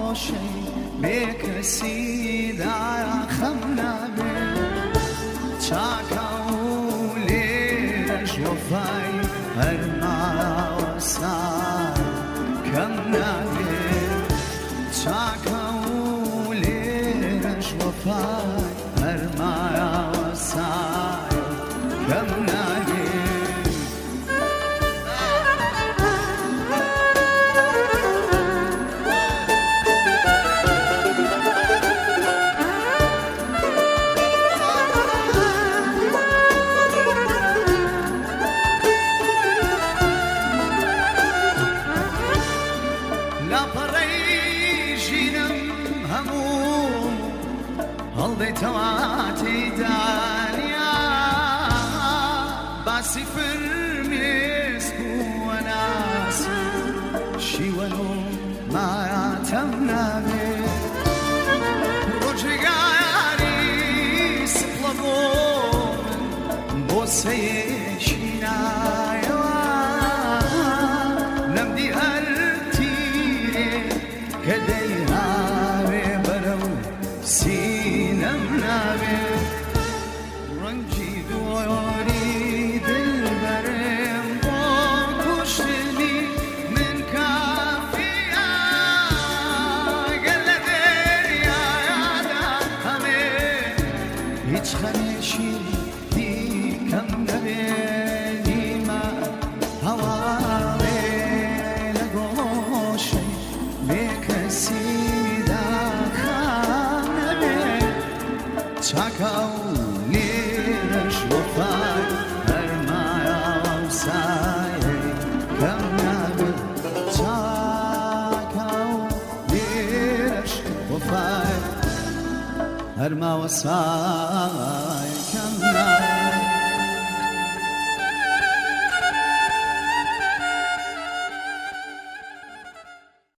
خۆشەی بێکەسی دایە خەم نابێ چاکە و لێرەش وەفای هەرماوە سای کەم نابێ چاکە و لێرەش وەفای هەرماوە سای کەم نابێ هەڵدەیتەواتی دانیا باسی فرمێسک و وەناسی شیوەن و مایاتەم نابێ ڕۆژێگاری سپڵە بۆ من بۆ سەیەشی نایەوە نەمدی هەر تیرێ کە دەیهاوێ بەرەو سینەم نابێ ڕەنگی دۆری دڵبەرم بۆ کوشتنی من کافیە گەر لە دەریایەدا هەمێ هیچ خەمێشی دیکەم نەبێ نیمە هەواڵێ لە گۆشەی بێکەسی چاکە و لێرەش وەفای هەرمایە و سایەی کەم نابێ چاکە و لێرەش وەفای هەرماوە سای کەم نابێ